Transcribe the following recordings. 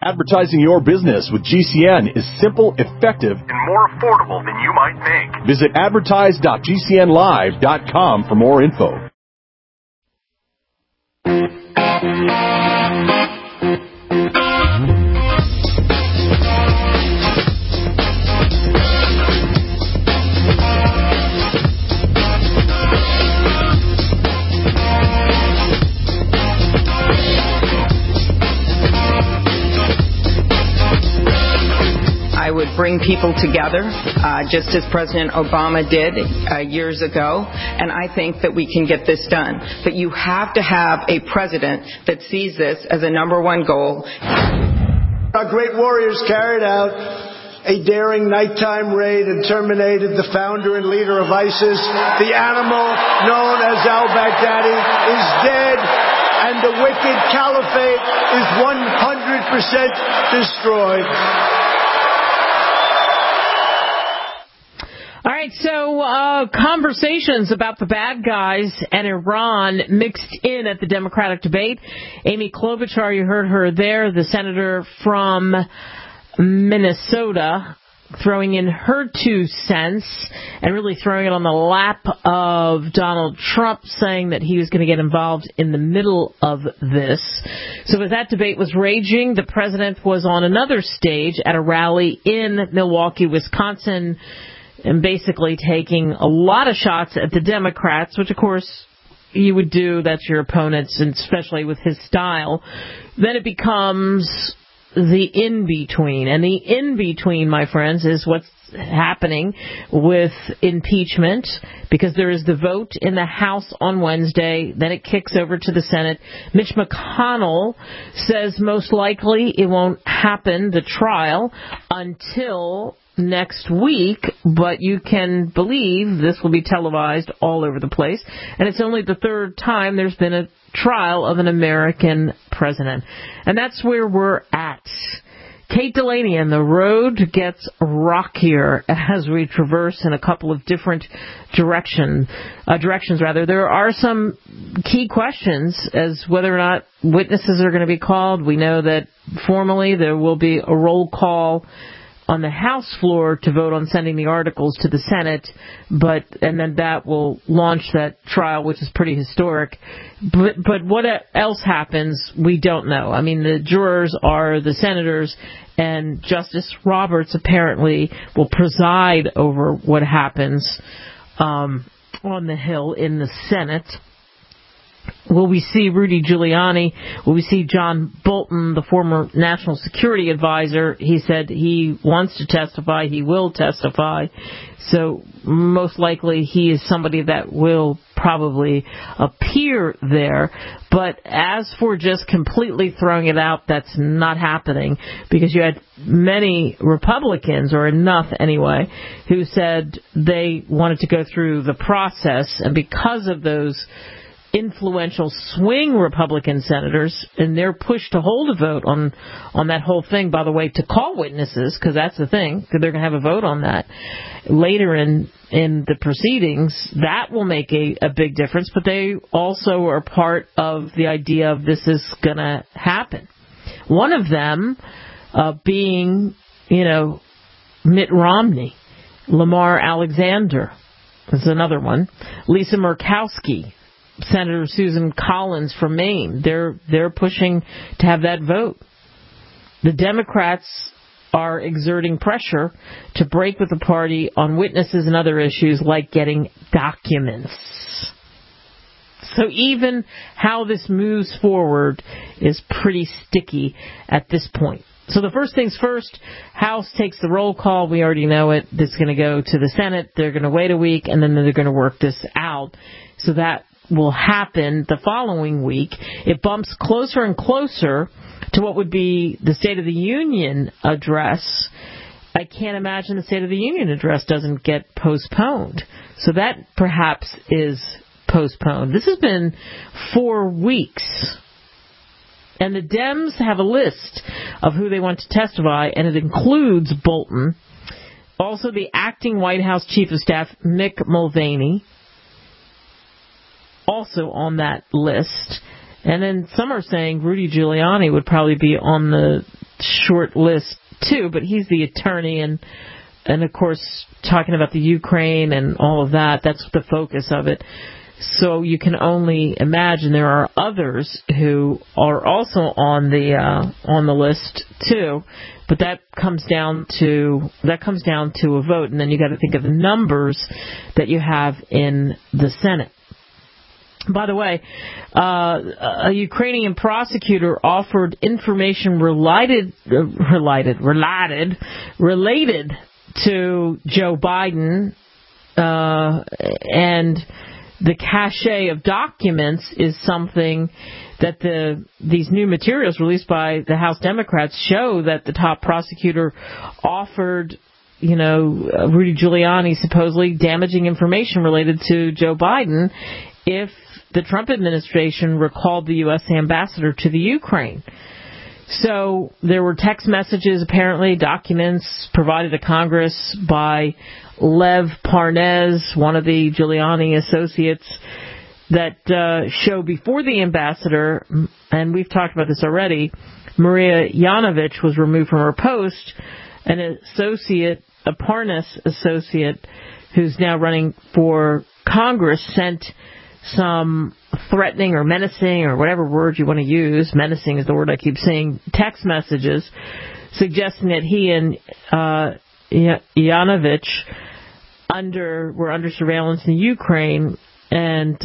Advertising your business with GCN is simple, effective, and more affordable than you might think. Visit advertise.gcnlive.com for more info. I would bring people together, just as President Obama did years ago, and I think that we can get this done. But you have to have a president that sees this as a number one goal. Our great warriors carried out a daring nighttime raid and terminated the founder and leader of ISIS. The animal known as al-Baghdadi is dead, and the wicked caliphate is 100% destroyed. All right, so conversations about the bad guys and Iran mixed in at the Democratic debate. Amy Klobuchar, you heard her there, the senator from Minnesota, throwing in her 2 cents and really throwing it on the lap of Donald Trump, saying that he was going to get involved in the middle of this. So as that debate was raging, the president was on another stage at a rally in Milwaukee, Wisconsin, and basically taking a lot of shots at the Democrats, which, of course, you would do. That's your opponents, and especially with his style. Then it becomes the in-between. And the in-between, my friends, is what's happening with impeachment, because there is the vote in the House on Wednesday. Then it kicks over to the Senate. Mitch McConnell says most likely it won't happen, the trial, until next week, but you can believe this will be televised all over the place. And it's only the third time there's been a trial of an American president. And that's where we're at. Kate Delaney, and the road gets rockier as we traverse in a couple of different directions. There are some key questions as whether or not witnesses are going to be called. We know that formally there will be a roll call on the House floor to vote on sending the articles to the Senate, and then that will launch that trial, which is pretty historic. But what else happens, we don't know. I mean, the jurors are the senators, and Justice Roberts apparently will preside over what happens on the Hill in the Senate. Will we see Rudy Giuliani? Will we see John Bolton, the former national security advisor? He said he wants to testify. He will testify. So most likely he is somebody that will probably appear there. But as for just completely throwing it out, that's not happening, because you had many Republicans, or enough anyway, who said they wanted to go through the process, and because of those influential swing Republican senators and their push to hold a vote on that whole thing, by the way, to call witnesses, because that's the thing, because they're going to have a vote on that later in the proceedings, that will make a big difference. But they also are part of the idea of this is going to happen. One of them being, Mitt Romney, Lamar Alexander is another one, Lisa Murkowski, Senator Susan Collins from Maine. They're pushing to have that vote. The Democrats are exerting pressure to break with the party on witnesses and other issues like getting documents. So even how this moves forward is pretty sticky at this point. So the first things first, House takes the roll call. We already know it. It's going to go to the Senate. They're going to wait a week, and then they're going to work this out. So that will happen the following week. It bumps closer and closer to what would be the State of the Union address. I can't imagine the State of the Union address doesn't get postponed. So that perhaps is postponed. This has been 4 weeks. And the Dems have a list of who they want to testify, and it includes Bolton. Also, the acting White House Chief of Staff, Mick Mulvaney, also on that list. And then some are saying Rudy Giuliani would probably be on the short list too, but he's the attorney and of course talking about the Ukraine and all of that. That's the focus of it. So you can only imagine there are others who are also on the list too, but that comes down to a vote, and then you got to think of the numbers that you have in the Senate. By the way, a Ukrainian prosecutor offered information related to Joe Biden, and the cache of documents is something that these new materials released by the House Democrats show that the top prosecutor offered, Rudy Giuliani supposedly damaging information related to Joe Biden if the Trump administration recalled the U.S. ambassador to the Ukraine. So there were text messages, apparently, documents provided to Congress by Lev Parnas, one of the Giuliani associates, that show before the ambassador, and we've talked about this already, Maria Yanovich was removed from her post, an Parnas associate who's now running for Congress sent some threatening or menacing or whatever word you want to use, menacing is the word I keep saying, text messages suggesting that he and Yanovich were under surveillance in Ukraine, and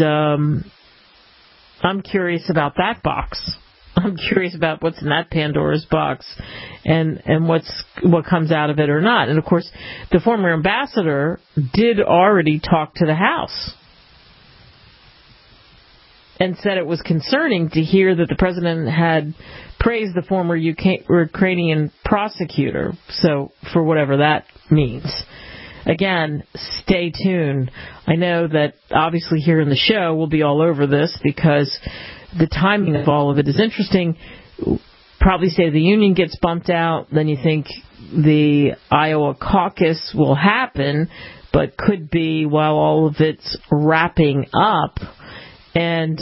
I'm curious about that box. I'm curious about what's in that Pandora's box and what comes out of it or not. And of course, the former ambassador did already talk to the House and said it was concerning to hear that the president had praised the former Ukrainian prosecutor. So, for whatever that means. Again, stay tuned. I know that obviously here in the show we'll be all over this because the timing of all of it is interesting. Probably State of the Union gets bumped out. Then you think the Iowa caucus will happen, but could be while all of it's wrapping up. And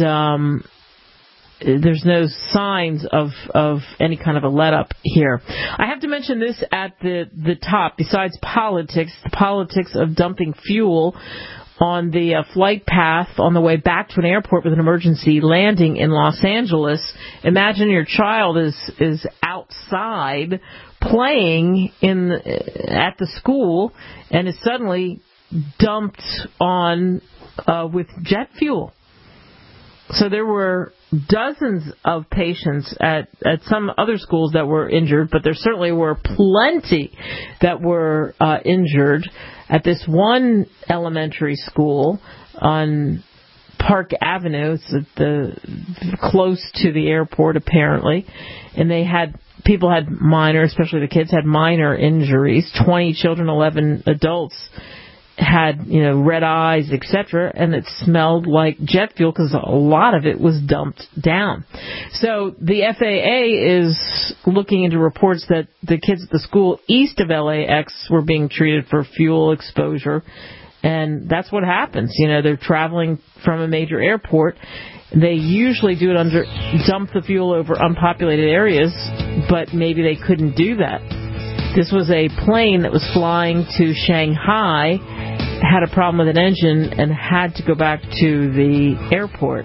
there's no signs of any kind of a let-up here. I have to mention this at the top. Besides politics, the politics of dumping fuel on the flight path on the way back to an airport with an emergency landing in Los Angeles. Imagine your child is outside playing at the school and is suddenly dumped on with jet fuel. So there were dozens of patients at some other schools that were injured, but there certainly were plenty that were injured at this one elementary school on Park Avenue. It's close to the airport, apparently, and people had minor, especially the kids, had minor injuries. 20 children, 11 adults had, red eyes, etc., and it smelled like jet fuel because a lot of it was dumped down. So the FAA is looking into reports that the kids at the school east of LAX were being treated for fuel exposure, and that's what happens. They're traveling from a major airport. They usually do it dump the fuel over unpopulated areas, but maybe they couldn't do that. This was a plane that was flying to Shanghai, had a problem with an engine, and had to go back to the airport.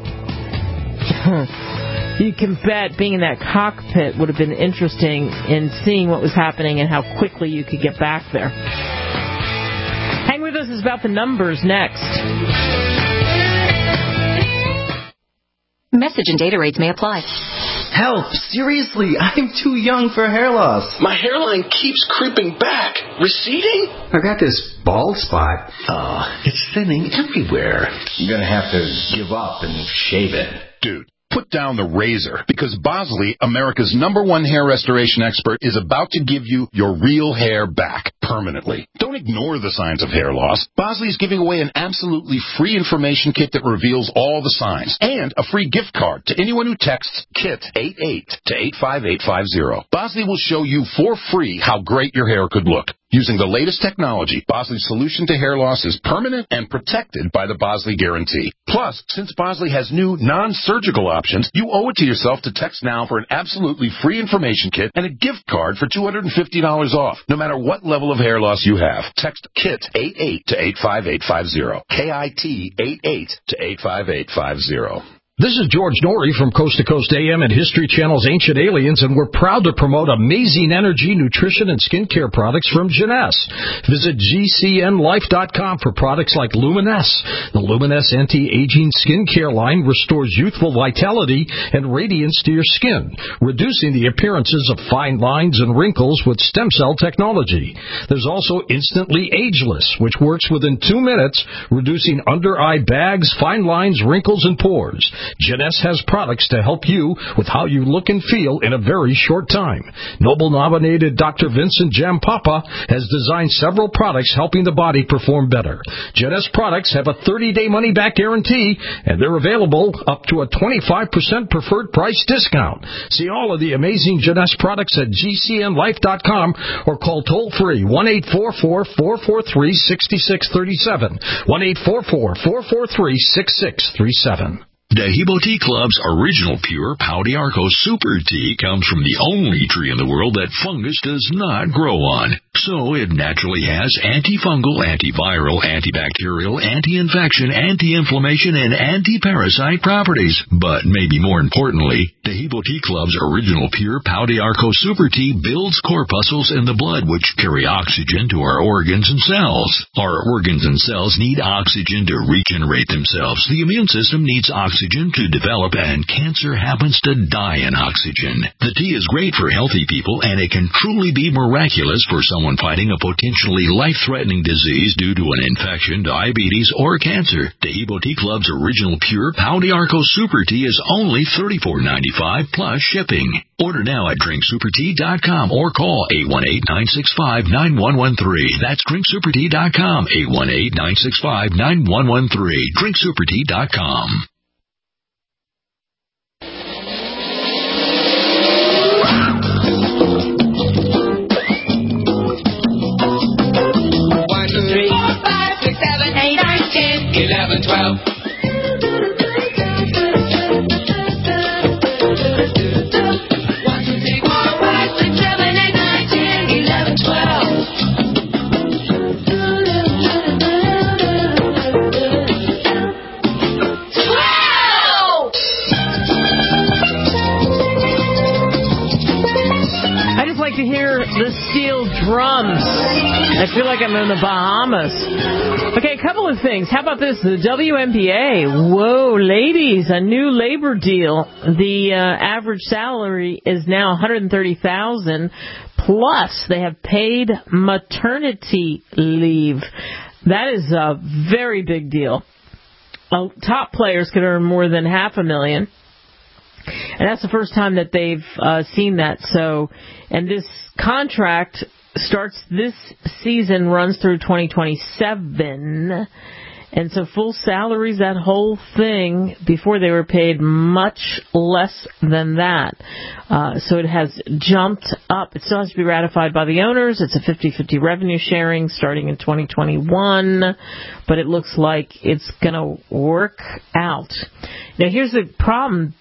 You can bet being in that cockpit would have been interesting in seeing what was happening and how quickly you could get back there. Hang with us. It's about the numbers next. Message and data rates may apply. Help! Seriously, I'm too young for hair loss. My hairline keeps creeping back. Receding? I got this bald spot. It's thinning everywhere. I'm gonna have to give up and shave it. Dude, put down the razor, because Bosley, America's #1 hair restoration expert, is about to give you your real hair back permanently. Don't ignore the signs of hair loss. Bosley is giving away an absolutely free information kit that reveals all the signs, and a free gift card to anyone who texts KIT88 to 85850. Bosley will show you for free how great your hair could look. Using the latest technology, Bosley's solution to hair loss is permanent and protected by the Bosley Guarantee. Plus, since Bosley has new non-surgical options, you owe it to yourself to text now for an absolutely free information kit and a gift card for $250 off, no matter what level of hair loss you have. Text KIT 88 to 85850. KIT 88 to 85850. This is George Norrie from Coast to Coast AM and History Channel's Ancient Aliens, and we're proud to promote amazing energy, nutrition, and skincare products from Jeunesse. Visit GCNLife.com for products like Luminesse. The Luminesse anti-aging skincare line restores youthful vitality and radiance to your skin, reducing the appearances of fine lines and wrinkles with stem cell technology. There's also Instantly Ageless, which works within 2 minutes, reducing under-eye bags, fine lines, wrinkles, and pores. Jeunesse has products to help you with how you look and feel in a very short time. Nobel-nominated Dr. Vincent Jampapa has designed several products helping the body perform better. Jeunesse products have a 30-day money-back guarantee, and they're available up to a 25% preferred price discount. See all of the amazing Jeunesse products at GCNLife.com or call toll-free 1-844-443-6637, 1-844-443-6637. Dahibo Tea Club's original pure Pau d'Arco Super Tea comes from the only tree in the world that fungus does not grow on. So it naturally has antifungal, antiviral, antibacterial, anti-infection, anti-inflammation, and anti-parasite properties. But maybe more importantly, Dahibo Tea Club's original pure Pau d'Arco Super Tea builds corpuscles in the blood which carry oxygen to our organs and cells. Our organs and cells need oxygen to regenerate themselves. The immune system needs oxygen to develop, and cancer happens to die in oxygen. The tea is great for healthy people, and it can truly be miraculous for someone fighting a potentially life-threatening disease due to an infection, diabetes, or cancer. Dahibo Tea Club's original pure Pau d'Arco Super Tea is only $34.95 plus shipping. Order now at drinksupertea.com or call 818-965-9113. That's drinksupertea.com, 818-965-9113. drinksupertea.com. Drums. I feel like I'm in the Bahamas. Okay, a couple of things. How about this? The WNBA. Whoa, ladies, a new labor deal. The average salary is now $130,000 plus they have paid maternity leave. That is a very big deal. Top players could earn more than $500,000. And that's the first time that they've seen that. So, and this contract starts this season, runs through 2027. And so full salaries, that whole thing, before they were paid much less than that. So it has jumped up. It still has to be ratified by the owners. It's a 50-50 revenue sharing starting in 2021. But it looks like it's going to work out. Now, here's the problem.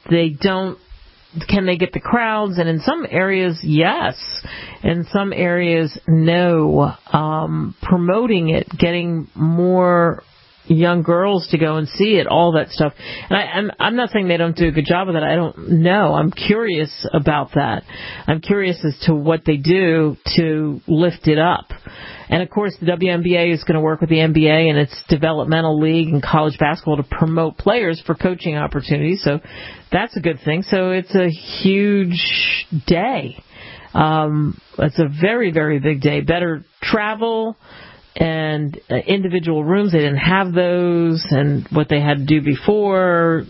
Can they get the crowds? And in some areas, yes. In some areas, no. Promoting it, getting more young girls to go and see it, all that stuff. And I'm not saying they don't do a good job of that. I don't know. I'm curious about that. I'm curious as to what they do to lift it up. And, of course, the WNBA is going to work with the NBA and its developmental league and college basketball to promote players for coaching opportunities. So that's a good thing. So it's a huge day. It's a very, very big day. Better travel and individual rooms. They didn't have those, and what they had to do before,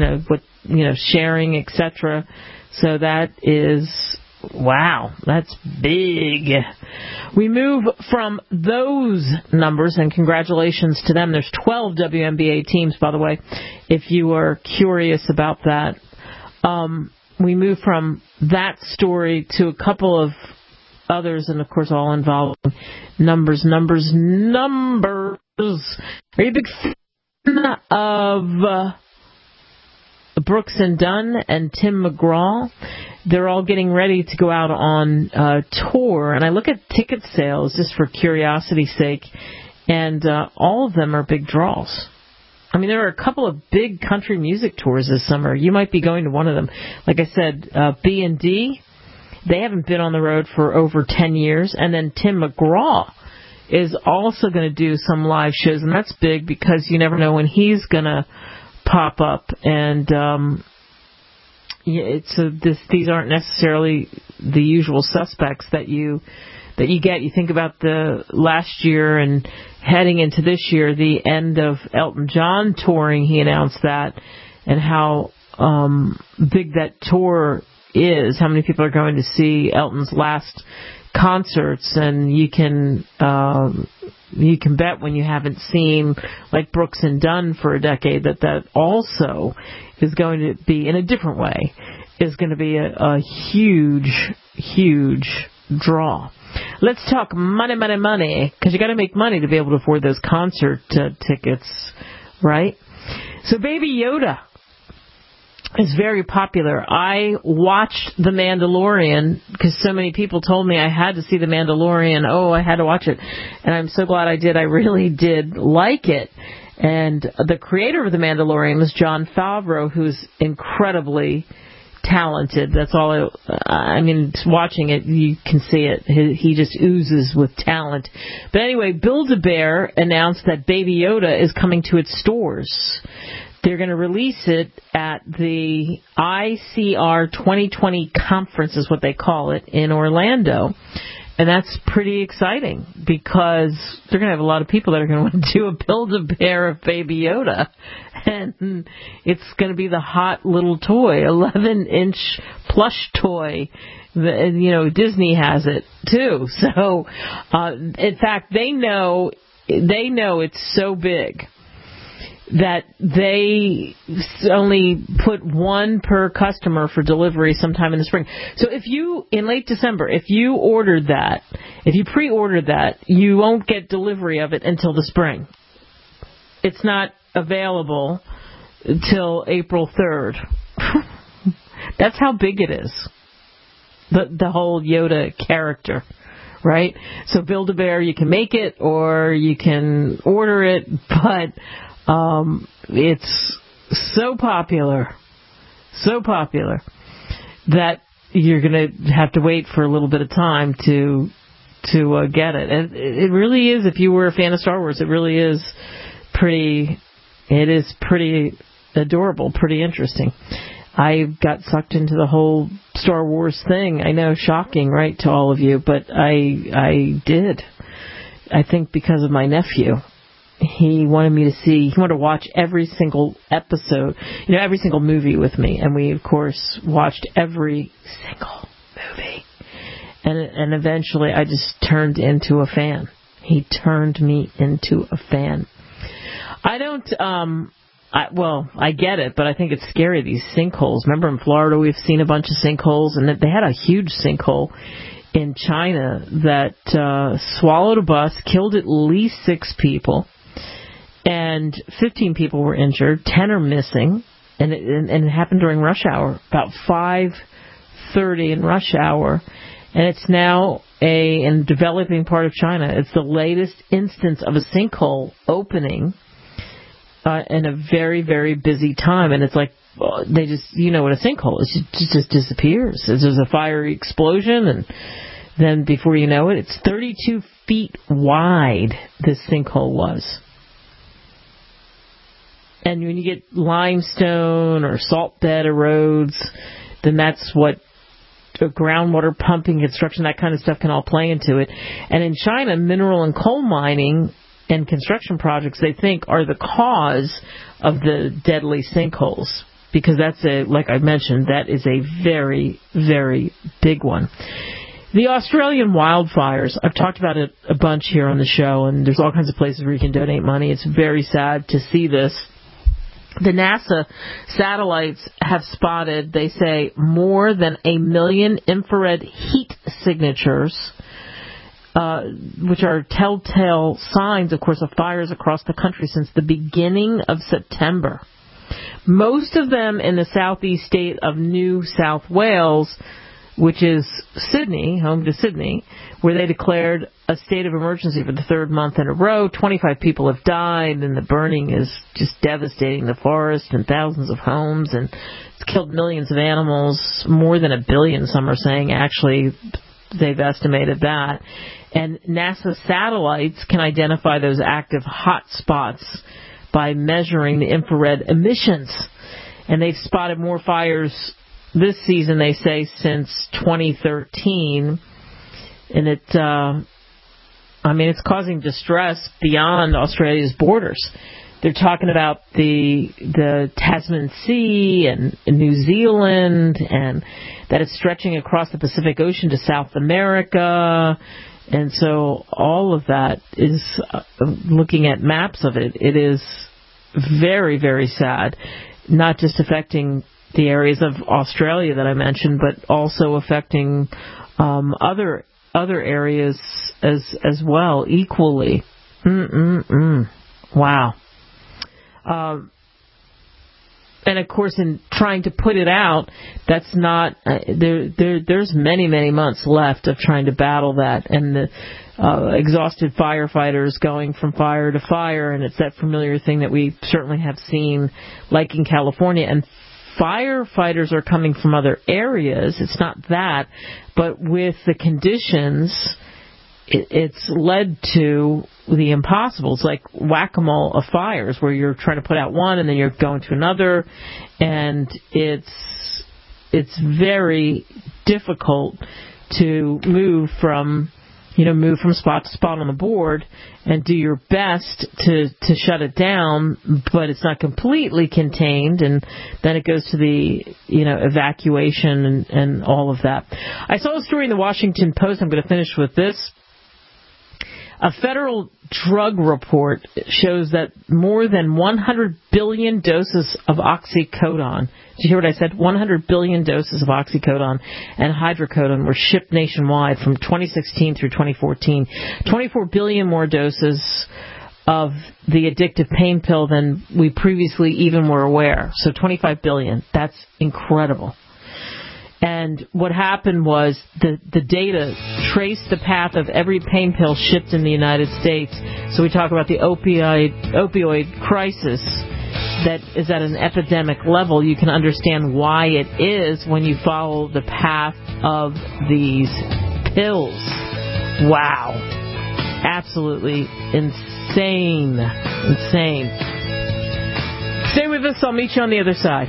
sharing, etc. So that is, wow, that's big. We move from those numbers, and congratulations to them. There's 12 WNBA teams, by the way, if you are curious about that. We move from that story to a couple of others, and of course all involving Numbers. Are you a big fan of Brooks and Dunn and Tim McGraw? They're all getting ready to go out on tour, and I look at ticket sales just for curiosity's sake, and all of them are big draws. I mean, there are a couple of big country music tours this summer. You might be going to one of them. Like I said, B&D, they haven't been on the road for over 10 years, and then Tim McGraw is also going to do some live shows, and that's big because you never know when he's going to pop up, and these aren't necessarily the usual suspects that you get. You think about the last year and heading into this year, the end of Elton John touring. He announced that, and how big that tour is. How many people are going to see Elton's last concerts? And you can bet when you haven't seen like Brooks and Dunn for a decade that also is going to be, in a different way, is going to be a huge draw. Let's talk money, because you got to make money to be able to afford those concert tickets, right? So Baby Yoda is very popular. I watched The Mandalorian because so many people told me I had to see The Mandalorian. Oh, I had to watch it. And I'm so glad I did. I really did like it. And the creator of The Mandalorian was Jon Favreau, who's incredibly talented. That's all I mean, watching it, you can see it. He just oozes with talent. But anyway, Build-A-Bear announced that Baby Yoda is coming to its stores. They're going to release it at the ICR 2020 conference, is what they call it, in Orlando. And that's pretty exciting because they're going to have a lot of people that are going to want to do a Build-A-Bear of Baby Yoda. And it's going to be the hot little toy, 11-inch plush toy. Disney has it too. So, in fact, they know it's so big that they only put one per customer for delivery sometime in the spring. So in late December, if you pre-ordered that, you won't get delivery of it until the spring. It's not available till April 3rd. That's how big it is. The whole Yoda character, right? So Build-A-Bear, you can make it or you can order it, but it's so popular that you're going to have to wait for a little bit of time to get it. And it really is, if you were a fan of Star Wars, it really is pretty adorable, pretty interesting. I got sucked into the whole Star Wars thing. I know, shocking, right, to all of you, but I did. I think because of my nephew. He wanted to watch every single episode, every single movie with me. And we, of course, watched every single movie. And eventually I just turned into a fan. He turned me into a fan. I get it, but I think it's scary, these sinkholes. Remember in Florida we've seen a bunch of sinkholes, and they had a huge sinkhole in China that swallowed a bus, killed at least 6 people. And 15 people were injured, 10 are missing, and it happened during rush hour, about 5:30 in rush hour, and it's now in developing part of China. It's the latest instance of a sinkhole opening in a very, very busy time, and it's like they just, what a sinkhole is, it just disappears. There's a fiery explosion, and then before you know it, it's 32 feet wide, this sinkhole was. And when you get limestone or salt bed erodes, then that's what groundwater pumping, construction, that kind of stuff can all play into it. And in China, mineral and coal mining and construction projects, they think, are the cause of the deadly sinkholes. Because like I mentioned, that is a very, very big one. The Australian wildfires, I've talked about it a bunch here on the show, and there's all kinds of places where you can donate money. It's very sad to see this. The NASA satellites have spotted, they say, more than 1 million infrared heat signatures which are telltale signs, of course, of fires across the country since the beginning of September. Most of them in the southeast state of New South Wales, which is Sydney, home to Sydney, where they declared a state of emergency for the third month in a row. 25 people have died, and the burning is just devastating the forest and thousands of homes, and it's killed millions of animals, more than 1 billion, some are saying. Actually, they've estimated that. And NASA satellites can identify those active hot spots by measuring the infrared emissions. And they've spotted more fires this season, they say, since 2013. And it's causing distress beyond Australia's borders. They're talking about the Tasman Sea and New Zealand, and that it's stretching across the Pacific Ocean to South America. And so all of that is, looking at maps of it, it is very, very sad, not just affecting the areas of Australia that I mentioned, but also affecting other areas as well, equally. Wow. And of course, in trying to put it out, that's not there's many, many months left of trying to battle that, and the exhausted firefighters going from fire to fire, and it's that familiar thing that we certainly have seen, like in California. And firefighters are coming from other areas. It's not that, but with the conditions, it's led to the impossible. It's like whack-a-mole of fires, where you're trying to put out one and then you're going to another, and it's very difficult to move from spot to spot on the board and do your best to shut it down, but it's not completely contained, and then it goes to the evacuation and all of that. I saw a story in the Washington Post. I'm going to finish with this. A federal drug report shows that more than 100 billion doses of oxycodone, did you hear what I said? 100 billion doses of oxycodone and hydrocodone were shipped nationwide from 2016 through 2014. 24 billion more doses of the addictive pain pill than we previously even were aware. So 25 billion. That's incredible. And what happened was the data traced the path of every pain pill shipped in the United States. So we talk about the opioid crisis that is at an epidemic level. You can understand why it is when you follow the path of these pills. Wow. Absolutely insane. Insane. Stay with us. I'll meet you on the other side.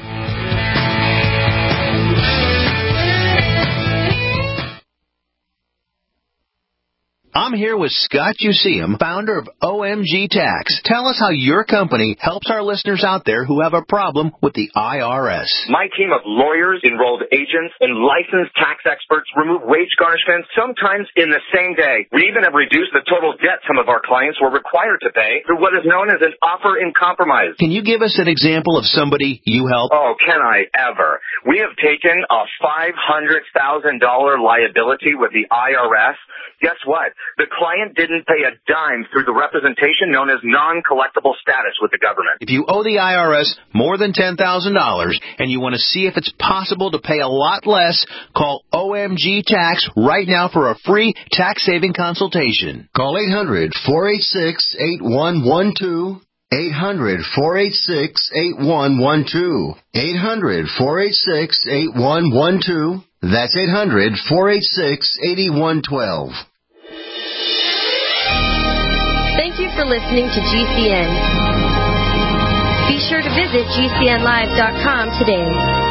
I'm here with Scott Useum, founder of OMG Tax. Tell us how your company helps our listeners out there who have a problem with the IRS. My team of lawyers, enrolled agents, and licensed tax experts remove wage garnishments sometimes in the same day. We even have reduced the total debt some of our clients were required to pay through what is known as an offer in compromise. Can you give us an example of somebody you help? Oh, can I ever? We have taken a $500,000 liability with the IRS. Guess what? The client didn't pay a dime through the representation known as non-collectible status with the government. If you owe the IRS more than $10,000 and you want to see if it's possible to pay a lot less, call OMG Tax right now for a free tax-saving consultation. Call 800-486-8112. 800-486-8112. 800-486-8112. That's 800-486-8112. Thank you for listening to GCN. Be sure to visit GCNlive.com today.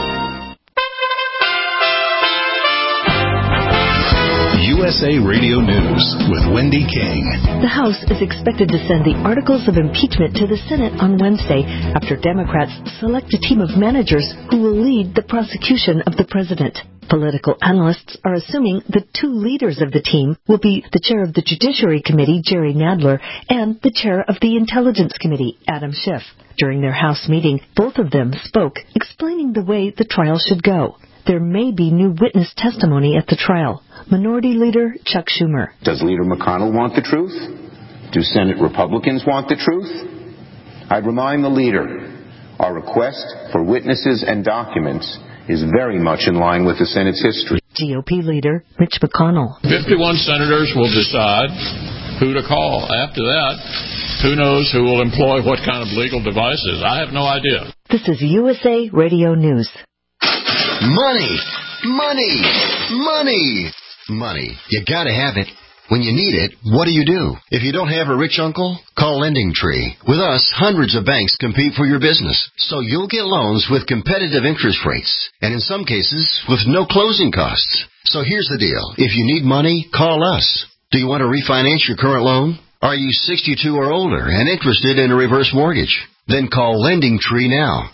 USA Radio News with Wendy King. The House is expected to send the articles of impeachment to the Senate on Wednesday after Democrats select a team of managers who will lead the prosecution of the president. Political analysts are assuming the two leaders of the team will be the chair of the Judiciary Committee, Jerry Nadler, and the chair of the Intelligence Committee, Adam Schiff. During their House meeting, both of them spoke, explaining the way the trial should go. there may be new witness testimony at the trial. Minority Leader Chuck Schumer. Does Leader McConnell want the truth? Do Senate Republicans want the truth? I'd remind the leader, our request for witnesses and documents is very much in line with the Senate's history. GOP Leader Mitch McConnell. 51 senators will decide who to call. After that, who knows who will employ what kind of legal devices. I have no idea. This is USA Radio News. Money! Money! Money! Money. You gotta have it. When you need it, what do? If you don't have a rich uncle, call LendingTree. With us, hundreds of banks compete for your business, so you'll get loans with competitive interest rates, and in some cases, with no closing costs. So here's the deal. If you need money, call us. Do you want to refinance your current loan? Are you 62 or older and interested in a reverse mortgage? Then call LendingTree now.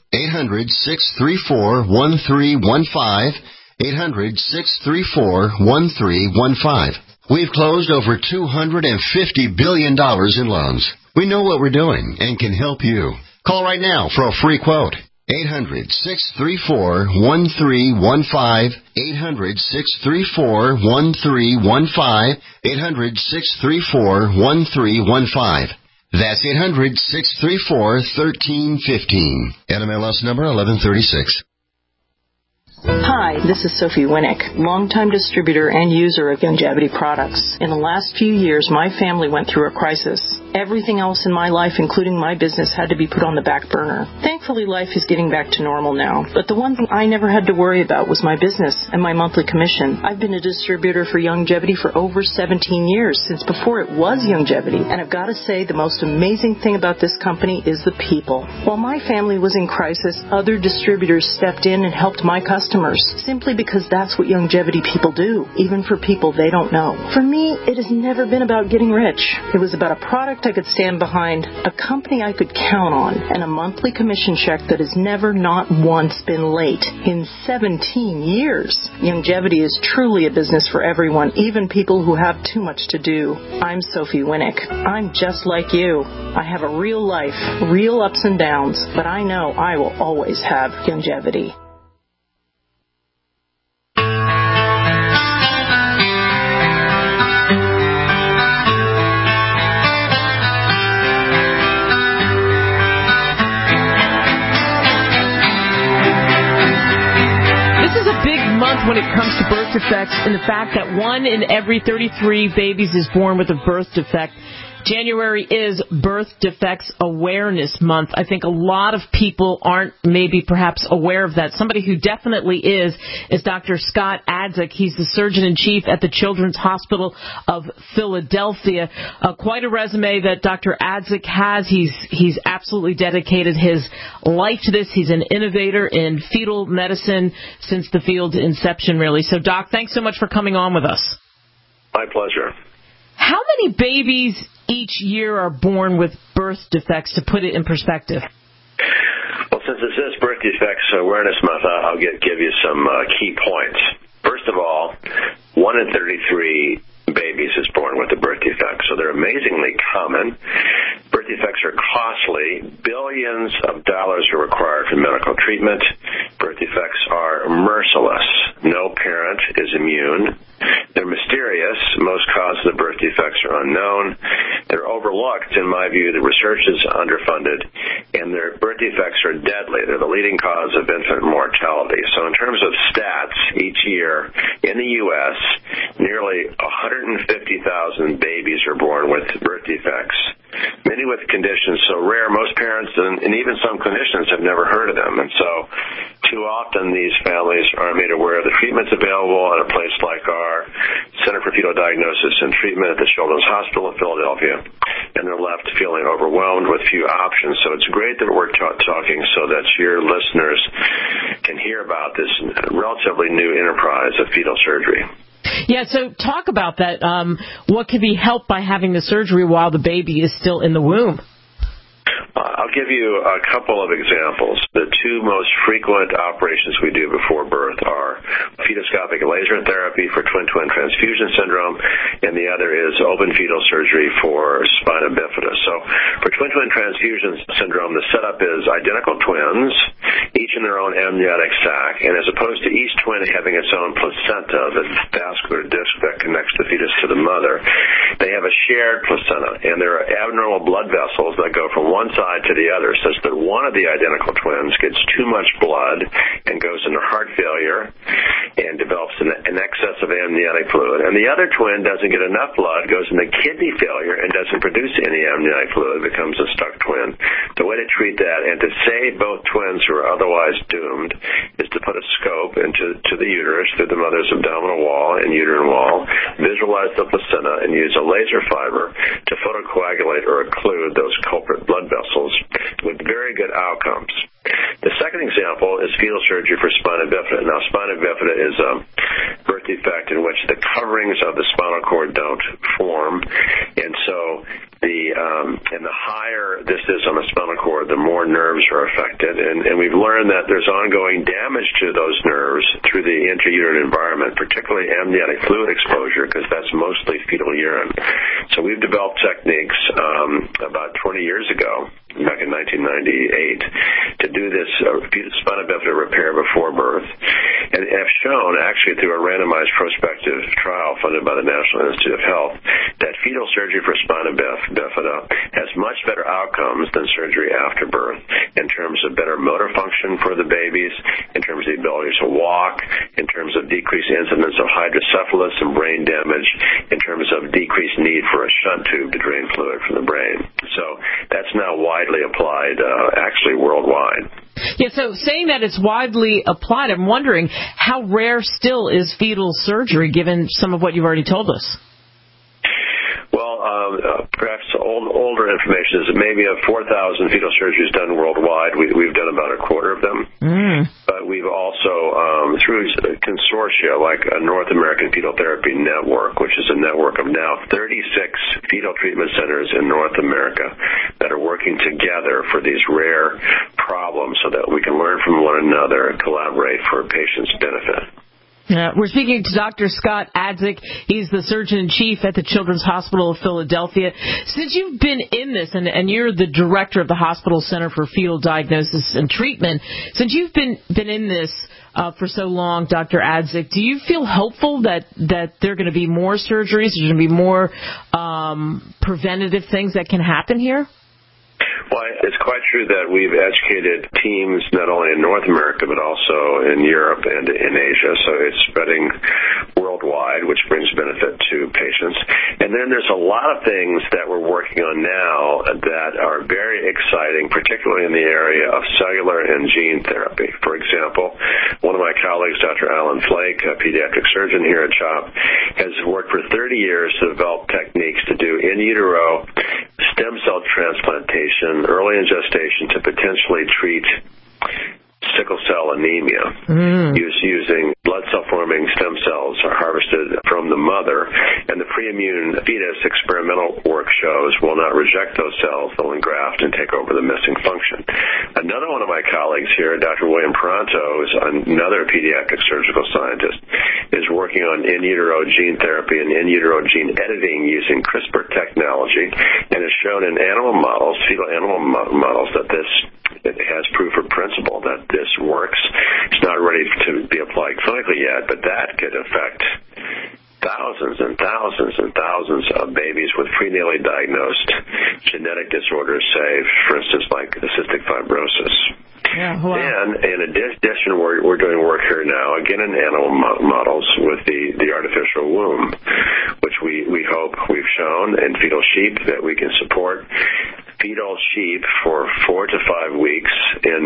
800-634-1315. 800-634-1315. We've closed over $250 billion in loans. We know what we're doing and can help you. Call right now for a free quote. 800-634-1315. 800-634-1315. 800-634-1315. That's 800-634-1315. NMLS number 1136. Hi, this is Sophie Winnick, longtime distributor and user of Youngevity products. In the last few years, my family went through a crisis. Everything else in my life, including my business, had to be put on the back burner. Thankfully, life is getting back to normal now. But the one thing I never had to worry about was my business and my monthly commission. I've been a distributor for Youngevity for over 17 years, since before it was Youngevity. And I've got to say, the most amazing thing about this company is the people. While my family was in crisis, other distributors stepped in and helped my customers, simply because that's what Youngevity people do, even for people they don't know. For me, it has never been about getting rich. It was about a product I could stand behind, a company I could count on, and a monthly commission check that has never not once been late in 17 years. Youngevity is truly a business for everyone, even people who have too much to do. I'm Sophie Winnick. I'm just like you. I have a real life, real ups and downs, but I know I will always have Youngevity. When it comes to birth defects, and the fact that 1 in every 33 babies is born with a birth defect. January is Birth Defects Awareness Month. I think a lot of people aren't maybe perhaps aware of that. Somebody who definitely is Dr. Scott Adzik. He's the Surgeon-in-Chief at the Children's Hospital of Philadelphia. Quite a resume that Dr. Adzik has. He's absolutely dedicated his life to this. He's an innovator in fetal medicine since the field's inception, really. So, Doc, thanks so much for coming on with us. My pleasure. How many babies each year are born with birth defects, to put it in perspective? Well, since this is Birth Defects Awareness Month, I'll give you some key points. First of all, 1 in 33 babies is born with a birth defect, so they're amazingly common. Birth defects are costly. Billions of dollars are required for medical treatment. Birth defects are merciless. No parent is immune. They're mysterious. Most causes of birth defects are unknown. They're overlooked. In my view, the research is underfunded, and their birth defects are deadly. They're the leading cause of infant mortality. So in terms of stats, each year in the U.S., nearly 150,000 babies are born with birth defects, many with conditions so rare most parents and even some clinicians have never heard of them. And so too often these families aren't made aware of the treatments available at a place like our Center for Fetal Diagnosis and Treatment at the Children's Hospital of Philadelphia, and they're left feeling overwhelmed with few options. So it's great that we're talking so that your listeners can hear about this relatively new enterprise of fetal surgery. Yeah, so talk about that. What can be helped by having the surgery while the baby is still in the womb? I'll give you a couple of examples. The two most frequent operations we do before birth are fetoscopic laser therapy for twin-twin transfusion syndrome, and the other is open fetal surgery for spina bifida. So for twin-twin transfusion syndrome, the setup is identical twins, each in their own amniotic sac, and as opposed to each twin having its own placenta, the vascular disc that connects the fetus to the mother, they have a shared placenta, and there are abnormal blood vessels that go from one side to the other, such that one of the identical twins gets too much blood and goes into heart failure and develops an excess of amniotic fluid. And the other twin doesn't get enough blood, goes into kidney failure, and doesn't produce any amniotic fluid, becomes a stuck twin. The way to treat that and to save both twins who are otherwise doomed is to put a scope into the uterus through the mother's abdominal wall and uterine wall, visualize the placenta, and use a laser fiber to photocoagulate or occlude those culprit blood vessels with very good outcomes. The second example is fetal surgery for spina bifida. Now, spina bifida is a birth defect in which the coverings of the spinal cord don't form, and so the higher this is on the spinal cord, the more nerves are affected. And we've learned that there's ongoing damage to those nerves through the intrauterine environment, particularly amniotic fluid exposure, because that's mostly fetal urine. So we've developed techniques about 20 years ago, back in 1998, to do this spina bifida repair before birth, and have shown, actually through a randomized prospective trial funded by the National Institute of Health, that fetal surgery for spina bifida has much better outcomes than surgery after birth in terms of better motor function for the babies, in terms of the ability to walk, in terms of decreased incidence of hydrocephalus and brain damage, in terms of decreased need for a shunt tube to drain fluid from the brain. So that's now widely applied, actually worldwide. Yeah, so saying that it's widely applied, I'm wondering how rare still is fetal surgery, given some of what you've already told us? Well, perhaps older information is that maybe of 4,000 fetal surgeries done worldwide, we've done about a quarter of them. But we've also, through consortia like a North American Fetal Therapy Network, which is a network of now 36 fetal treatment centers in North America that are working together for these rare problems so that we can learn from one another and collaborate for patients' benefit. We're speaking to Dr. Scott Adzik. He's the Surgeon-in-Chief at the Children's Hospital of Philadelphia. Since you've been in this, and you're the director of the Hospital Center for Fetal Diagnosis and Treatment, since you've been in this for so long, Dr. Adzik, do you feel hopeful that there are going to be more surgeries, there's going to be more preventative things that can happen here? Well, it's quite true that we've educated teams not only in North America but also in Europe and in Asia, so it's spreading worldwide, which brings benefit to patients. And then there's a lot of things that we're working on now that are very exciting, particularly in the area of cellular and gene therapy. For example, one of my colleagues, Dr. Alan Flake, a pediatric surgeon here at CHOP, has worked for 30 years to develop techniques to do in utero stem cell transplantation early in gestation to potentially treat sickle cell anemia using blood cell forming stem cells are harvested from the mother, and the pre-immune fetus experimental work shows will not reject those cells, they'll engraft and take over the missing function. Another one of my colleagues here, Dr. William Pronto, is another pediatric surgical scientist, is working on in utero gene therapy and in utero gene editing using CRISPR technology, and has shown in animal models, fetal animal models, that it has proof of principle that this works. It's not ready to be applied clinically yet, but that could affect thousands and thousands and thousands of babies with prenatally diagnosed genetic disorders, say, for instance, like cystic fibrosis. Yeah, wow. And in addition, we're doing work here now, again in animal models, with the artificial womb, which we hope we've shown in fetal sheep that we can support fetal sheep for 4 to 5 weeks in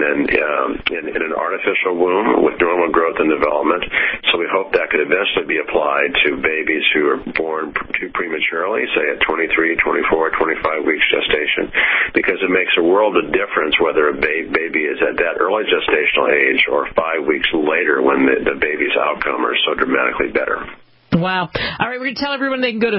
an artificial womb with normal growth and development. So we hope that could eventually be applied to babies who are born too prematurely, say at 23, 24, 25 weeks gestation, because it makes a world of difference whether a baby is at that early gestational age or 5 weeks later when the baby's outcome are so dramatically better. Wow. All right, we're going to tell everyone they can go to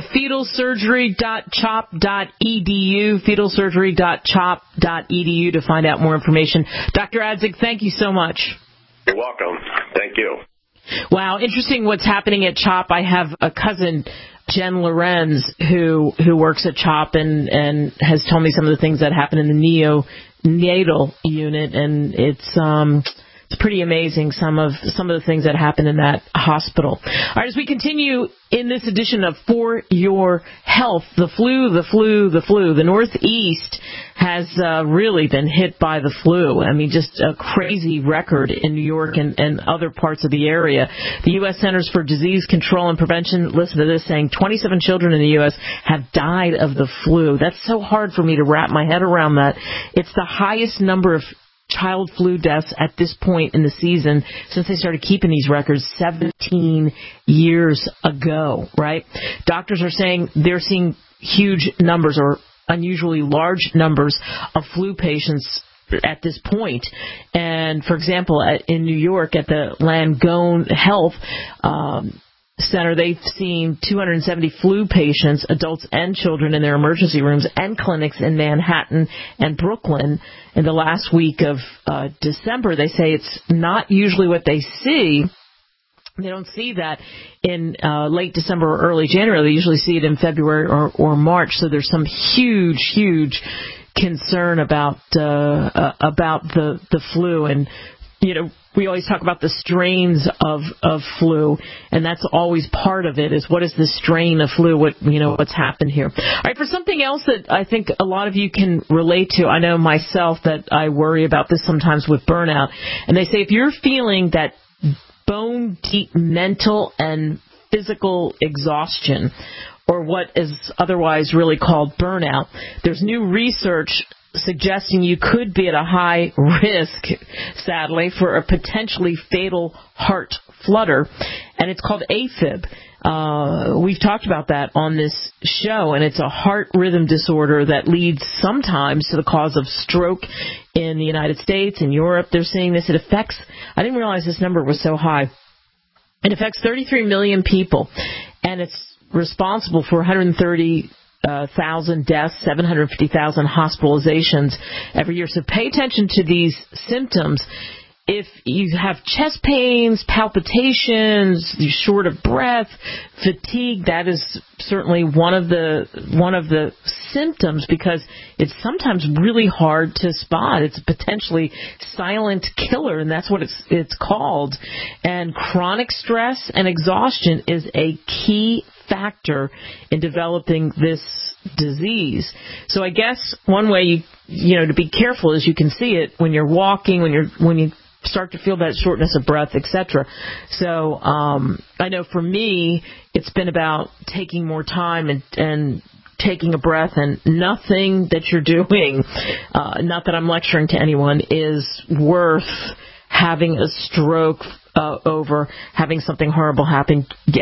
fetalsurgery.chop.edu, fetalsurgery.chop.edu to find out more information. Dr. Adzik, thank you so much. You're welcome. Thank you. Wow, interesting what's happening at CHOP. I have a cousin, Jen Lorenz, who works at CHOP and has told me some of the things that happen in the neonatal unit, and it's pretty amazing, some of the things that happen in that hospital. All right, as we continue in this edition of For Your Health, the flu. The Northeast has really been hit by the flu. I mean, just a crazy record in New York and other parts of the area. The U.S. Centers for Disease Control and Prevention, listen to this, saying 27 children in the U.S. have died of the flu. That's so hard for me to wrap my head around that. It's the highest number of child flu deaths at this point in the season since they started keeping these records 17 years ago, right? Doctors are saying they're seeing huge numbers or unusually large numbers of flu patients at this point. And, for example, in New York at the Langone Health Center, they've seen 270 flu patients, adults and children, in their emergency rooms and clinics in Manhattan and Brooklyn in the last week of December. They say it's not usually what they see. They don't see that in late December or early January. They usually see it in February or March. So there's some huge concern about the flu. And you know, we always talk about the strains of flu, and that's always part of it, is what is the strain of flu, what's happened here. All right, for something else that I think a lot of you can relate to, I know myself that I worry about this sometimes with burnout, and they say if you're feeling that bone deep mental and physical exhaustion, or what is otherwise really called burnout, there's new research suggesting you could be at a high risk, sadly, for a potentially fatal heart flutter, and it's called AFib. We've talked about that on this show, and it's a heart rhythm disorder that leads sometimes to the cause of stroke in the United States and Europe. They're saying this. It affects, I didn't realize this number was so high. It affects 33 million people, and it's responsible for 130,000 deaths, 750,000 hospitalizations every year. So pay attention to these symptoms. If you have chest pains, palpitations, you're short of breath, fatigue, that is certainly one of the symptoms, because it's sometimes really hard to spot. It's a potentially silent killer, and that's what it's called. And chronic stress and exhaustion is a key factor in developing this disease. So I guess one way to be careful is you can see it when you're walking, when you start to feel that shortness of breath, etc. So I know for me, it's been about taking more time and taking a breath, and nothing that you're doing, not that I'm lecturing to anyone, is worth having a stroke over, having something horrible happen,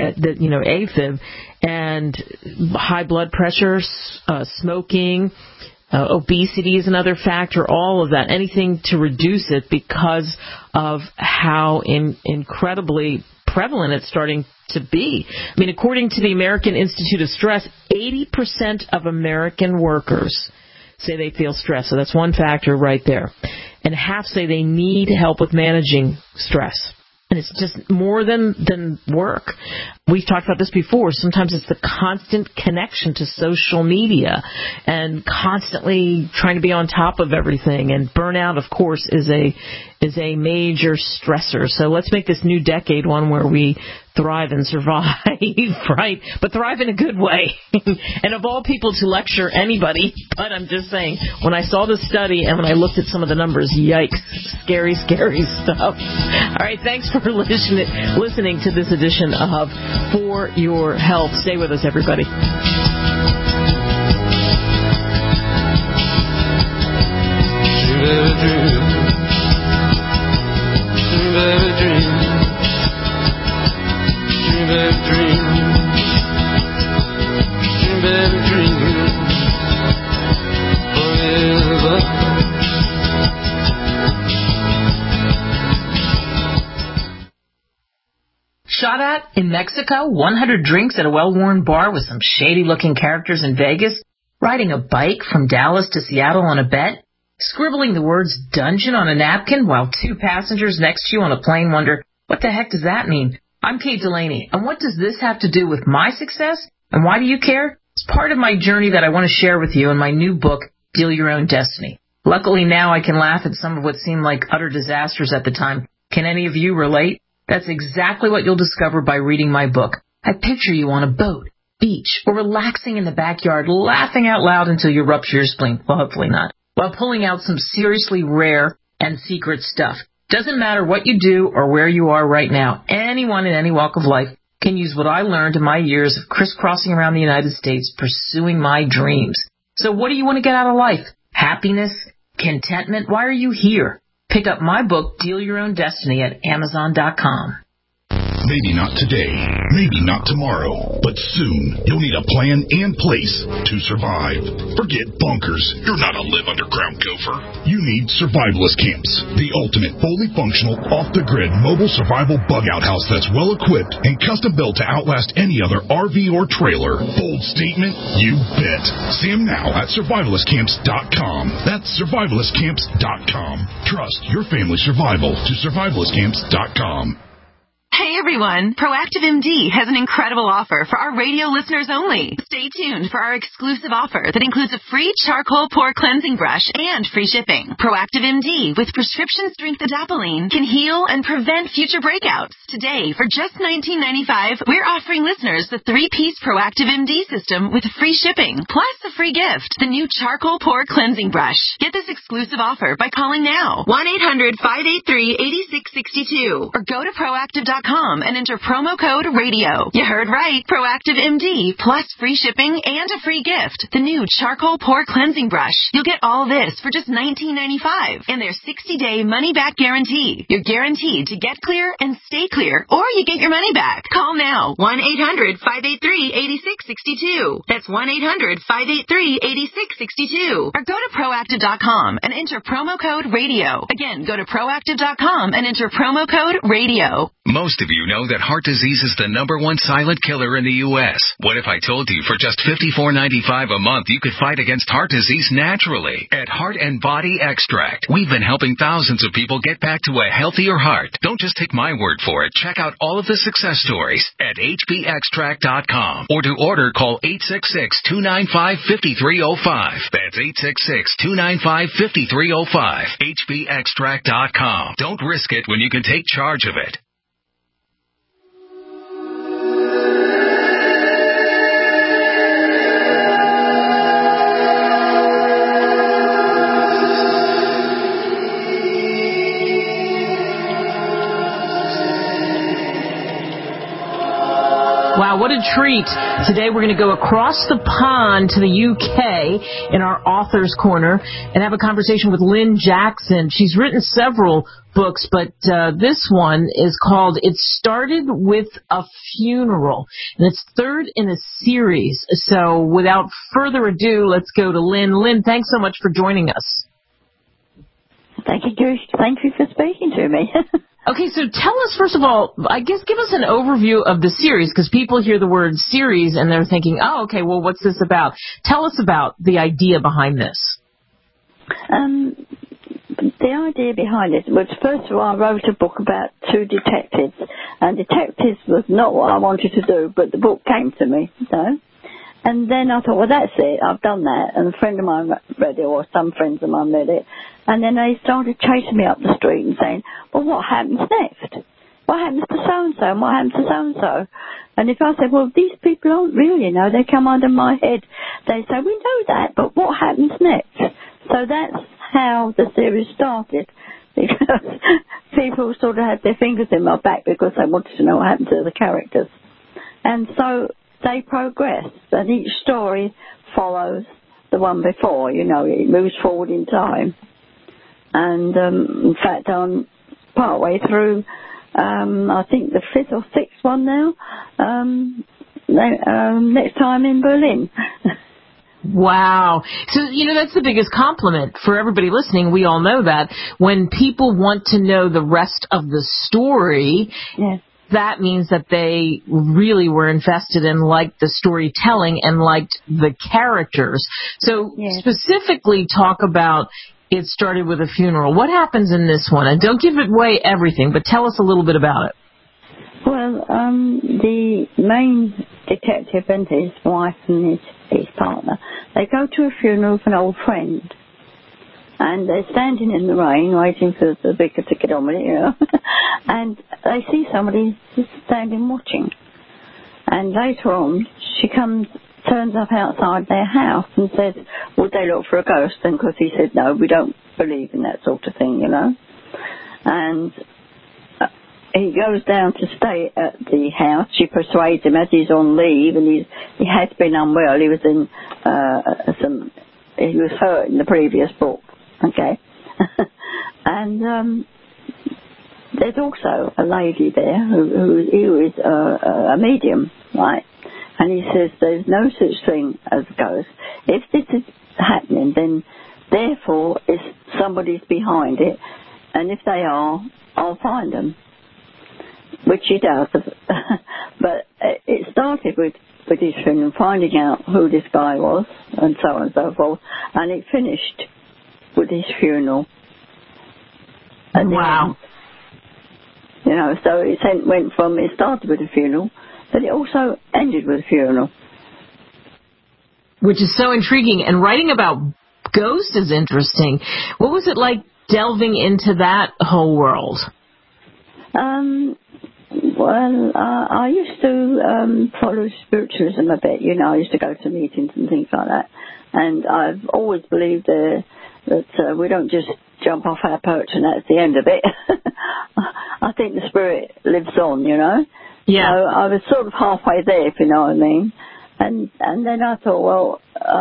AFib, and high blood pressure, smoking, obesity is another factor, all of that, anything to reduce it, because of how incredibly prevalent it's starting to be. I mean, according to the American Institute of Stress, 80% of American workers say they feel stress. So that's one factor right there. And half say they need help with managing stress. And it's just more than work. We've talked about this before. Sometimes it's the constant connection to social media and constantly trying to be on top of everything. And burnout, of course, is a major stressor. So let's make this new decade one where we thrive and survive, right? But thrive in a good way. And of all people to lecture anybody, but I'm just saying, when I saw the study and when I looked at some of the numbers, yikes, scary stuff. All right, thanks for listening to this edition of For Your Health. Stay with us, everybody. Shop saw that? In Mexico, 100 drinks at a well-worn bar with some shady-looking characters in Vegas, riding a bike from Dallas to Seattle on a bet, scribbling the words dungeon on a napkin while 2 passengers next to you on a plane wonder, what the heck does that mean? I'm Kate Delaney, and what does this have to do with my success? And why do you care? It's part of my journey that I want to share with you in my new book, Deal Your Own Destiny. Luckily now I can laugh at some of what seemed like utter disasters at the time. Can any of you relate? That's exactly what you'll discover by reading my book. I picture you on a boat, beach, or relaxing in the backyard, laughing out loud until you rupture your spleen. Well, hopefully not. While pulling out some seriously rare and secret stuff. Doesn't matter what you do or where you are right now. Anyone in any walk of life can use what I learned in my years of crisscrossing around the United States pursuing my dreams. So what do you want to get out of life? Happiness? Contentment? Why are you here? Pick up my book, Deal Your Own Destiny, at Amazon.com. Maybe not today, maybe not tomorrow, but soon you'll need a plan and place to survive. Forget bunkers. You're not a live underground gopher. You need survivalist camps, the ultimate fully functional, off-the-grid mobile survival bug-out house that's well-equipped and custom-built to outlast any other RV or trailer. Bold statement? You bet. See them now at survivalistcamps.com. That's survivalistcamps.com. Trust your family's survival to survivalistcamps.com. Hey everyone, Proactive MD has an incredible offer for our radio listeners only. Stay tuned for our exclusive offer that includes a free charcoal pore cleansing brush and free shipping. Proactive MD with prescription strength adapalene can heal and prevent future breakouts. Today, for just $19.95, we're offering listeners the 3-piece Proactive MD system with free shipping, plus a free gift, the new charcoal pore cleansing brush. Get this exclusive offer by calling now, 1-800-583-8662, or go to proactive.com and enter promo code RADIO. You heard right. Proactive MD plus free shipping and a free gift. The new charcoal pore cleansing brush. You'll get all this for just $19.95 and their 60-day money-back guarantee. You're guaranteed to get clear and stay clear, or you get your money back. Call now. 1-800-583-8662. That's 1-800-583-8662. Or go to proactive.com and enter promo code RADIO. Again, go to proactive.com and enter promo code RADIO. Most of you know that heart disease is the #1 silent killer in the U.S. What if I told you for just $54.95 a month you could fight against heart disease naturally? At Heart and Body Extract, we've been helping thousands of people get back to a healthier heart. Don't just take my word for it. Check out all of the success stories at hbextract.com. Or to order, call 866-295-5305. That's 866-295-5305. hbextract.com. Don't risk it when you can take charge of it. Wow, what a treat. Today we're going to go across the pond to the UK in our Author's Corner and have a conversation with Lynn Jackson. She's written several books, but this one is called It Started with a Funeral, and it's third in a series. So without further ado, let's go to Lynn. Lynn, thanks so much for joining us. Thank you, Joyce. Thank you for speaking to me. Okay, so tell us, first of all, I guess give us an overview of the series, because people hear the word series and they're thinking, oh, okay, well, what's this about? Tell us about the idea behind this. The idea behind it was, first of all, I wrote a book about 2 detectives, and detectives was not what I wanted to do, but the book came to me, so. And then I thought, well, that's it, I've done that, and a friend of mine read it, or some friends of mine read it, and then they started chasing me up the street and saying, well, what happens next? What happens to so-and-so, and what happens to so-and-so? And if I said, well, these people aren't real, you know, they come under my head, they say, we know that, but what happens next? So that's how the series started, because people sort of had their fingers in my back because they wanted to know what happened to the characters. And so they progress, and each story follows the one before, you know, it moves forward in time. And in fact, I'm partway through, I think the 5th or 6th one now, next time in Berlin. Wow. So, you know, that's the biggest compliment for everybody listening. We all know that. When people want to know the rest of the story, yes, that means that they really were invested in, liked the storytelling and liked the characters. So specifically talk about It Started with a Funeral. What happens in this one? And don't give away everything, but tell us a little bit about it. Well, the main detective and his wife and his partner, they go to a funeral of an old friend. And they're standing in the rain waiting for the vicar to get on with it, you know. And they see somebody just standing watching. And later on, she turns up outside their house and says, would they look for a ghost? And because he said, no, we don't believe in that sort of thing, you know. And he goes down to stay at the house. She persuades him as he's on leave, and he has been unwell. He was he was hurt in the previous book. Okay. And there's also a lady there who is a medium, right? And he says there's no such thing as a ghost. If this is happening, then therefore somebody's behind it. And if they are, I'll find them. Which he does. But it started with his friend and finding out who this guy was, and so on and so forth. And it finished with his funeral. Wow. You know, so it started with a funeral, but it also ended with a funeral. Which is so intriguing. And writing about ghosts is interesting. What was it like delving into that whole world? Well, I used to follow spiritualism a bit. You know, I used to go to meetings and things like that. And I've always believed that we don't just jump off our perch and that's the end of it. I think the spirit lives on, you know. Yeah. So I was sort of halfway there, if you know what I mean. And then I thought, well,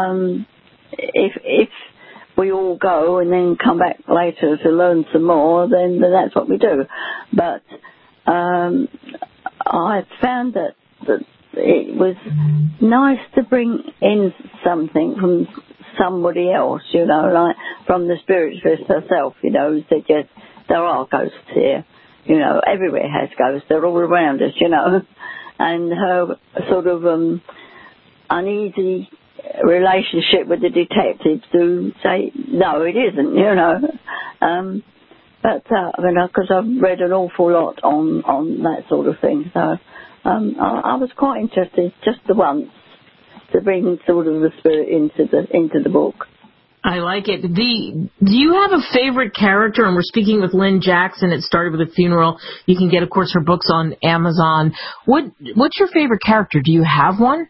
if we all go and then come back later to learn some more, then that's what we do. But I found that it was nice to bring in something from somebody else, you know, like from the spiritualist herself, you know, who said, yes, there are ghosts here. You know, everywhere has ghosts. They're all around us, you know. And her sort of uneasy relationship with the detectives who say, no, it isn't, you know. Because I've read an awful lot on that sort of thing. So I was quite interested just the once to bring sort of the spirit into the book. I like it. Do you have a favorite character? And we're speaking with Lynn Jackson. It Started with a Funeral. You can get, of course, her books on Amazon. What's your favorite character? Do you have one?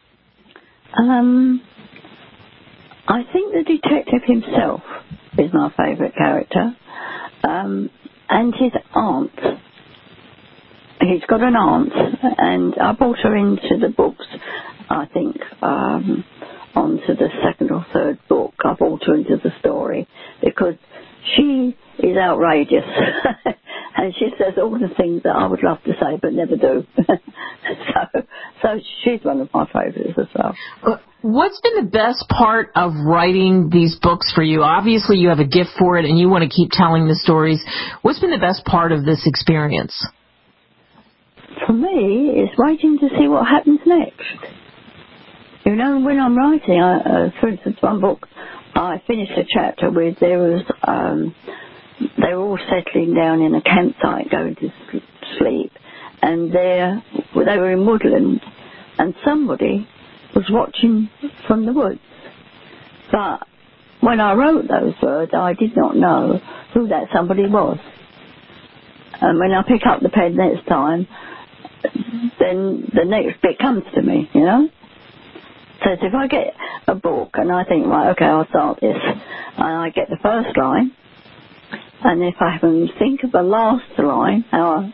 I think the detective himself is my favourite character. And his aunt. He's got an aunt, and I brought her into the books, I think, onto the second or third book. I brought her into the story because she is outrageous. And she says all the things that I would love to say but never do. So she's one of my favourites as well. What's been the best part of writing these books for you? Obviously you have a gift for it and you want to keep telling the stories. What's been the best part of this experience? For me, it's waiting to see what happens next. You know, when I'm writing, for instance, one book, I finished a chapter with they were all settling down in a campsite going to sleep, and they were in woodland, and somebody was watching from the woods. But when I wrote those words, I did not know who that somebody was. And when I pick up the pen next time, then the next bit comes to me, you know. So if I get a book and I think, right, okay, I'll start this, and I get the first line, and if I can think of the last line,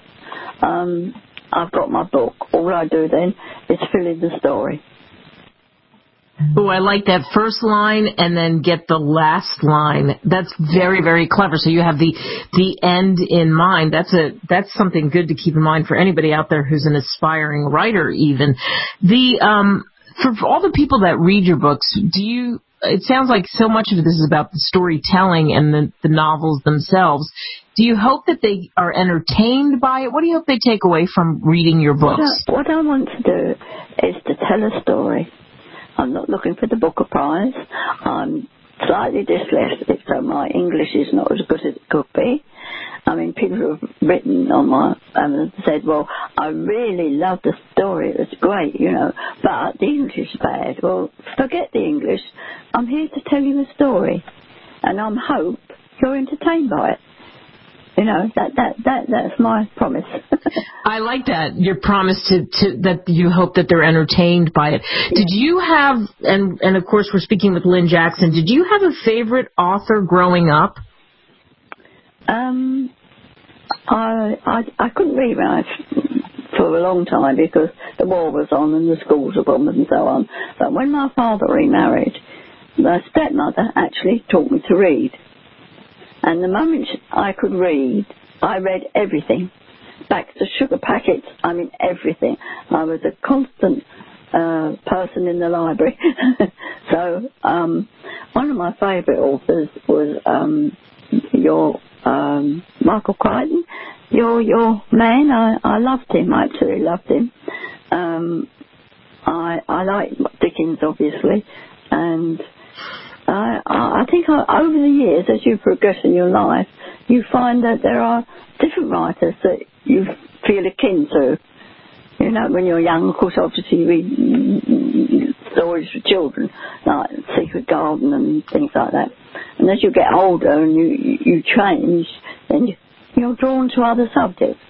I've got my book. All I do then is fill in the story. Oh, I like that first line and then get the last line. That's very, very clever. So you have the end in mind. That's something good to keep in mind for anybody out there who's an aspiring writer even. For all the people that read your books, it sounds like so much of this is about the storytelling and the novels themselves. Do you hope that they are entertained by it? What do you hope they take away from reading your books? What I want to do is to tell a story. I'm not looking for the Booker Prize. I'm slightly dyslexic, so my English is not as good as it could be. I mean, people have written on my and said, well, I really love the story. It was great, but the English is bad. Well, forget the English. I'm here to tell you a story, and I hope you're entertained by it. That's my promise. I like that, your promise to that you hope that they're entertained by it. Did you have, and of course we're speaking with Lynn Jackson, did you have a favorite author growing up? I couldn't read for a long time because the war was on and the schools were bombed and so on. But when my father remarried, my stepmother actually taught me to read. And the moment I could read, I read everything. Back to sugar packets, everything. I was a constant person in the library. So one of my favourite authors was your Michael Crichton. Your man, I loved him. I absolutely loved him. I like Dickens, obviously, and I think over the years, as you progress in your life, you find that there are different writers that you feel akin to. When you're young, of course, obviously you read stories for children, like Secret Garden and things like that. And as you get older and you change, then you're drawn to other subjects.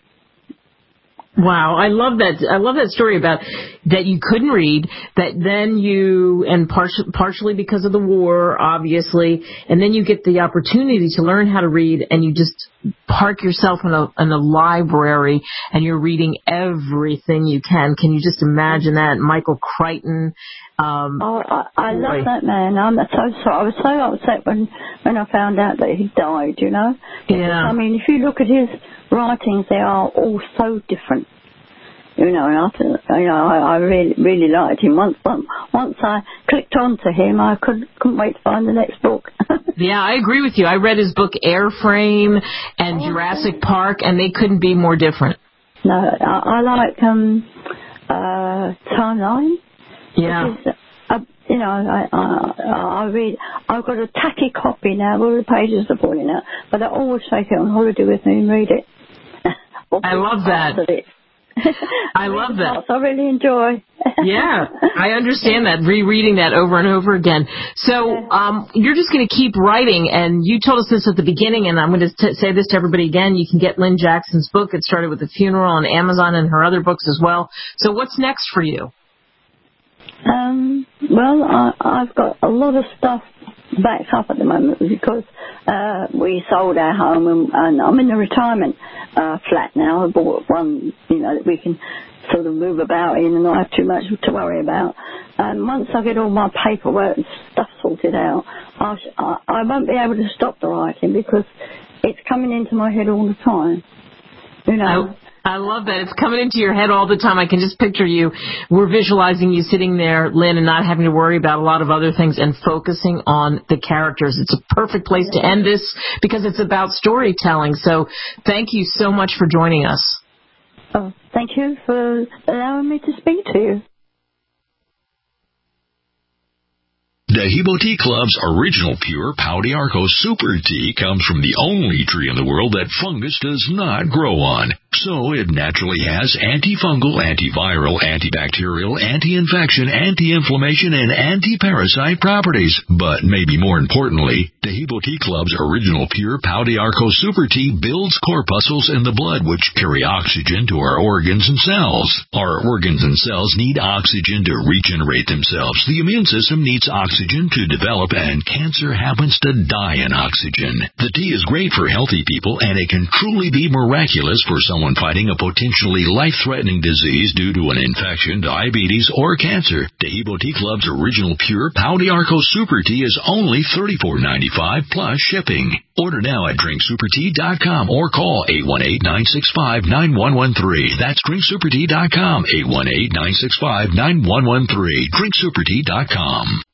Wow, I love that. I love that story about that you couldn't read, that then you, and partially because of the war, obviously, and then you get the opportunity to learn how to read, and you just park yourself in a library, and you're reading everything you can. Can you just imagine that? Michael Crichton. I love that man. I'm so sorry. I was so upset when I found out that he died, Yeah. If you look at his writings, they are all so different. And I really liked him. Once I clicked onto him, I couldn't wait to find the next book. Yeah, I agree with you. I read his book Airframe and Jurassic Park, and they couldn't be more different. No, I like Timeline. Yeah. I read. I've got a tacky copy now. All the pages are falling out, but I always take it on holiday with me and read it. I love that. I love that. I really enjoy. Yeah, I understand that, rereading that over and over again. So you're just going to keep writing, and you told us this at the beginning, and I'm going to say this to everybody again. You can get Lynn Jackson's book. It started with The Funeral on Amazon and her other books as well. So what's next for you? Well, I've got a lot of stuff backed up at the moment because we sold our home and I'm in a retirement flat now. I bought one, that we can sort of move about in and not have too much to worry about. And once I get all my paperwork and stuff sorted out, I won't be able to stop the writing because it's coming into my head all the time. I love that. It's coming into your head all the time. I can just picture you. We're visualizing you sitting there, Lynn, and not having to worry about a lot of other things and focusing on the characters. It's a perfect place to end this because it's about storytelling. So thank you so much for joining us. Oh, thank you for allowing me to speak to you. Dahibo Tea Club's original pure Pau d'Arco Super Tea comes from the only tree in the world that fungus does not grow on. So it naturally has antifungal, antiviral, antibacterial, anti-infection, anti-inflammation, and anti-parasite properties. But maybe more importantly, Dahibo Tea Club's original pure Pau d'Arco Super Tea builds corpuscles in the blood which carry oxygen to our organs and cells. Our organs and cells need oxygen to regenerate themselves. The immune system needs oxygen to develop, and cancer happens to die in oxygen. The tea is great for healthy people, and it can truly be miraculous for someone fighting a potentially life-threatening disease due to an infection, diabetes, or cancer. Dahibo Tea Club's original pure Pau d'Arco Super Tea is only $34.95 plus shipping. Order now at drinksupertea.com or call 818-965-9113. That's drinksupertea.com, 818-965-9113. drinksupertea.com.